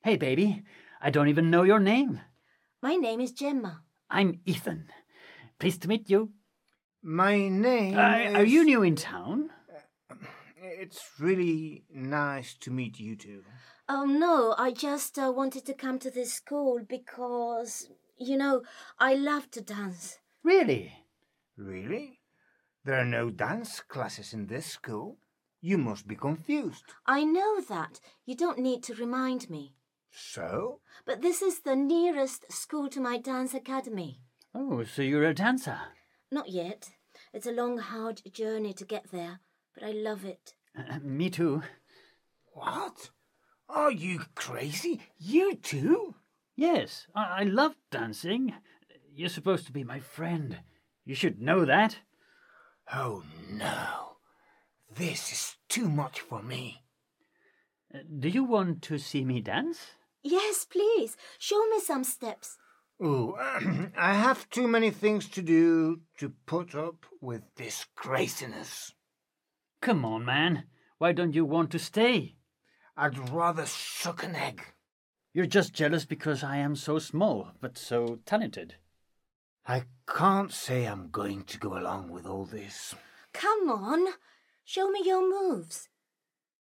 Hey, baby. I don't even know your name. My name is Gemma. I'm Ethan. Pleased to meet you. My name is... Are you new in town? It's really nice to meet you two. Oh, no, I just wanted to come to this school because, I love to dance. Really? Really? There are no dance classes in this school. You must be confused. I know that. You don't need to remind me. So? But this is the nearest school to my dance academy. Oh, so you're a dancer? Not yet. It's a long, hard journey to get there, but I love it. Me too. What? Are you crazy? You too? Yes, I love dancing. You're supposed to be my friend. You should know that. Oh, no. This is too much for me. Do you want to see me dance? Yes, please. Show me some steps. Oh, I have too many things to do to put up with this craziness. Come on, man. Why don't you want to stay? I'd rather suck an egg. You're just jealous because I am so small, but so talented. I can't say I'm going to go along with all this. Come on. Show me your moves.